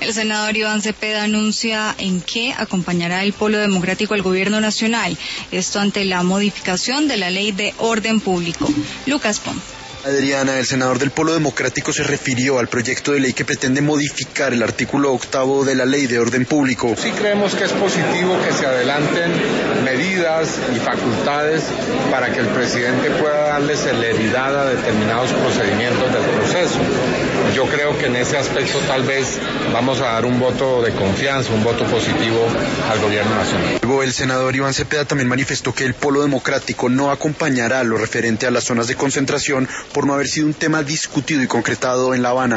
El senador Iván Cepeda anuncia en qué acompañará el Polo Democrático al gobierno nacional, esto ante la modificación de la Ley de Orden Público. Lucas Pom. Adriana, el senador del Polo Democrático se refirió al proyecto de ley que pretende modificar el artículo 8 de la Ley de Orden Público. Sí creemos que es positivo que se adelanten medidas y facultades para que el presidente pueda darle celeridad a determinados procedimientos del proceso. Yo creo que en ese aspecto tal vez vamos a dar un voto de confianza, un voto positivo al gobierno nacional. Luego el senador Iván Cepeda también manifestó que el Polo Democrático no acompañará lo referente a las zonas de concentración por no haber sido un tema discutido y concretado en La Habana.